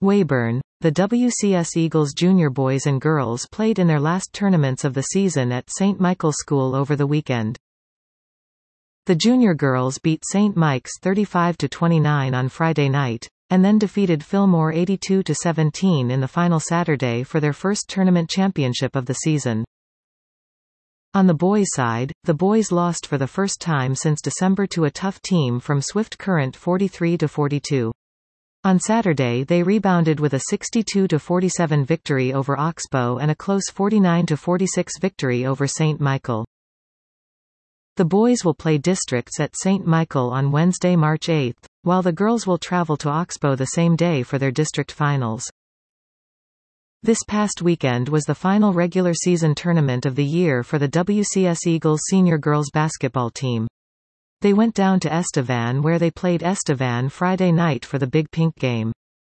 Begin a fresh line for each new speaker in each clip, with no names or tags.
Weyburn. The WCS Eagles junior boys and girls played in their last tournaments of the season at St. Michael's School over the weekend. The junior girls beat St. Mike's 35-29 on Friday night, and then defeated Fillmore 82-17 in the final Saturday for their first tournament championship of the season. On the boys' side, the boys lost for the first time since December to a tough team from Swift Current 43-42. On Saturday they rebounded with a 62-47 victory over Oxbow and a close 49-46 victory over St. Michael. The boys will play districts at St. Michael on Wednesday, March 8, while the girls will travel to Oxbow the same day for their district finals. This past weekend was the final regular season tournament of the year for the WCS Eagles senior girls basketball team. They went down to Estevan where they played Estevan Friday night for the Big Pink game.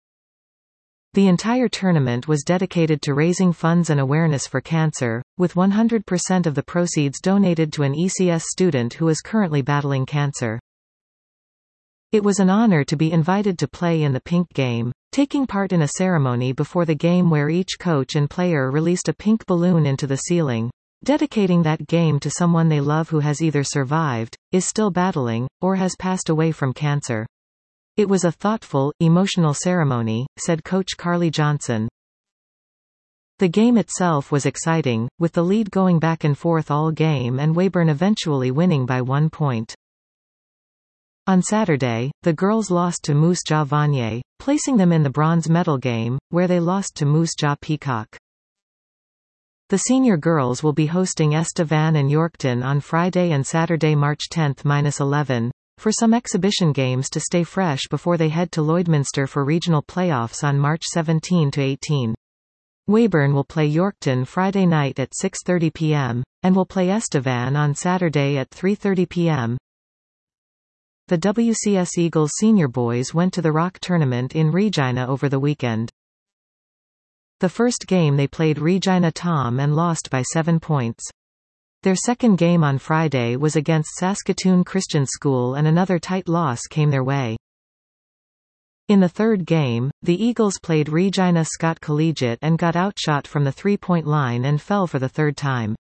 The entire tournament was dedicated to raising funds and awareness for cancer, with 100% of the proceeds donated to an ECS student who is currently battling cancer. It was an honor to be invited to play in the Pink game, taking part in a ceremony before the game where each coach and player released a pink balloon into the ceiling, dedicating that game to someone they love who has either survived, is still battling, or has passed away from cancer. It was a thoughtful, emotional ceremony, said Coach Carly Johnson. The game itself was exciting, with the lead going back and forth all game and Weyburn eventually winning by 1 point. On Saturday, the girls lost to Moose Jaw Vanier, placing them in the bronze medal game, where they lost to Moose Jaw Peacock. The senior girls will be hosting Estevan and Yorkton on Friday and Saturday, March 10-11, for some exhibition games to stay fresh before they head to Lloydminster for regional playoffs on March 17-18. Weyburn will play Yorkton Friday night at 6:30 p.m., and will play Estevan on Saturday at 3:30 p.m. The WCS Eagles senior boys went to the Rock Tournament in Regina over the weekend. The first game they played Regina Tom and lost by 7 points. Their second game on Friday was against Saskatoon Christian School and another tight loss came their way. In the third game, the Eagles played Regina Scott Collegiate and got outshot from the three-point line and fell for the third time.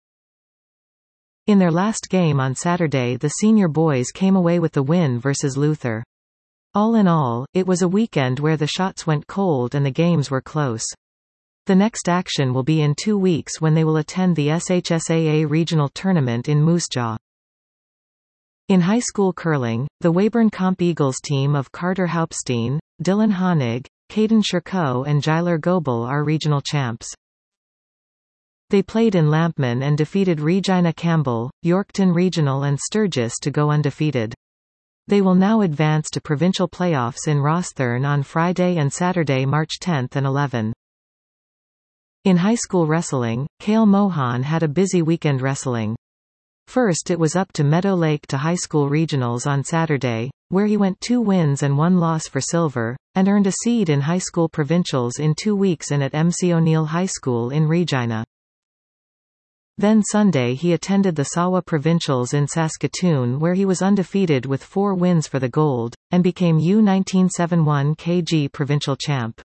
In their last game on Saturday, the senior boys came away with the win versus Luther. All in all, it was a weekend where the shots went cold and the games were close. The next action will be in 2 weeks when they will attend the SHSAA Regional Tournament in Moose Jaw. In high school curling, the Weyburn Comp Eagles team of Carter Haupstein, Dylan Honig, Caden Sherco and Jyler Goebel are regional champs. They played in Lampman and defeated Regina Campbell, Yorkton Regional and Sturgis to go undefeated. They will now advance to provincial playoffs in Rosthern on Friday and Saturday, March 10 and 11. In high school wrestling, Cale Mohan had a busy weekend wrestling. First it was up to Meadow Lake to high school regionals on Saturday, where he went 2 wins and 1 loss for silver, and earned a seed in high school provincials in 2 weeks in at MC O'Neill High School in Regina. Then Sunday he attended the Sawa Provincials in Saskatoon where he was undefeated with 4 wins for the gold, and became U1971 KG provincial champ.